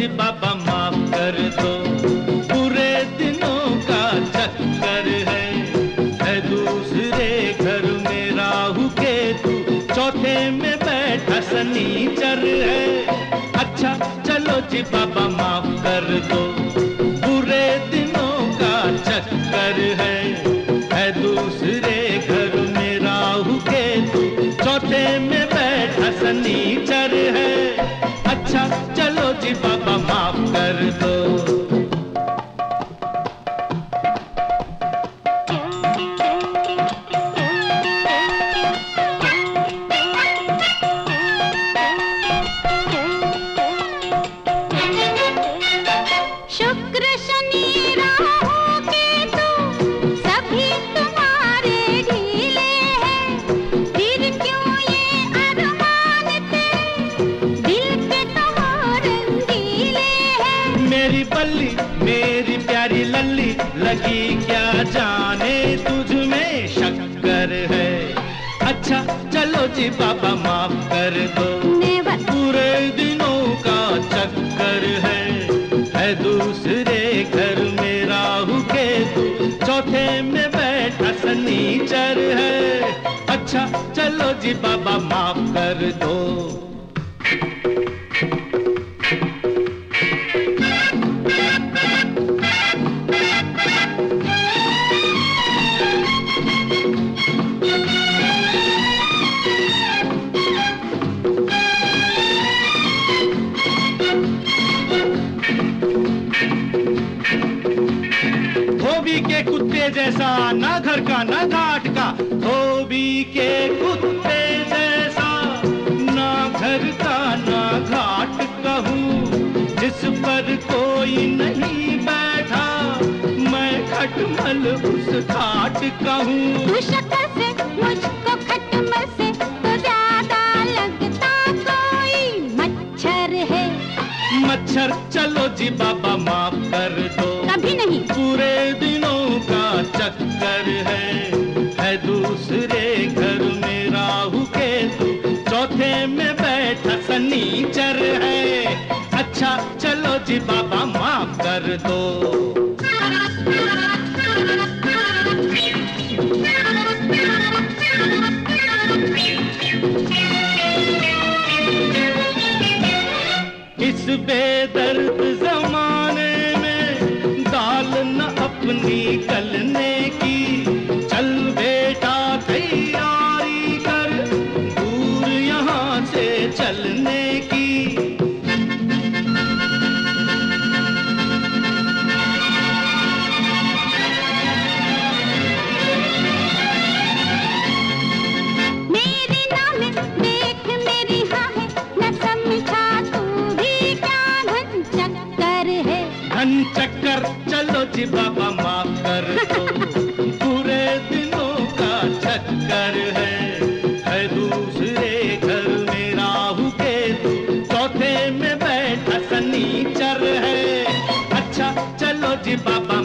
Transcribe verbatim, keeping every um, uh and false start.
जी बाबा माफ कर दो, बुरे दिनों का चक्कर है, है दूसरे घर में राहु केतु, चौथे में बैठा शनिचर है। अच्छा चलो जी बाबा माफ कर दो, बुरे दिनों का चक्कर है, है दूसरे घर में राहु केतु, चौथे में बैठा शनिचर है। अच्छा चलो जी बाबा माफ कर दो। शुक्र शनि राहु केतु सभी तुम्हारे ढीले हैं, फिर क्यों ये अरमान तेरे दिल के तो रंगीले हैं। मेरी बल्ली मेरी प्यारी लल्ली, लगी क्या जाने तुझ में शक्कर है। अच्छा चलो जी बाबा माफ कर दो, पूरे दिनों का चक्कर है, है दूसरे घर में राहु केतु, चौथे में बैठा शनिचर है। अच्छा चलो जी बाबा माफ कर दो। धोबी के कुत्ते जैसा, ना घर का ना घाट का, धोबी के कुत्ते जैसा, ना घर का ना घाट का हूँ, जिस पर कोई नहीं बैठा, मैं खटमल उस घाट का हूँ। तू शक्ल से मुझको खटमल से तो ज्यादा लगता कोई मच्छर है। मच्छर चलो जी बाबा माफ कर दो, कभी नहीं। पूरे दिनों का चक्कर है, है दूसरे घर में राहु केतु, चौथे में बैठा शनिचर है। अच्छा चलो जी बाबा माफ कर दो। इस बेदर्द जमाने में दाल न अपनी गलने की, चल बेटा तैयारी कर, दूर यहाँ से चलने की। मेरी नाम देख मेरी हाँ है, न समझा तू भी क्या घन चक्कर है। घन चक्कर चलो जी बाबा माफ कर दो, पूरे दिनों का चक्कर है, है दूसरे घर में राहु केतु, चौथे में बैठा शनिचर है। अच्छा चलो जी बाबा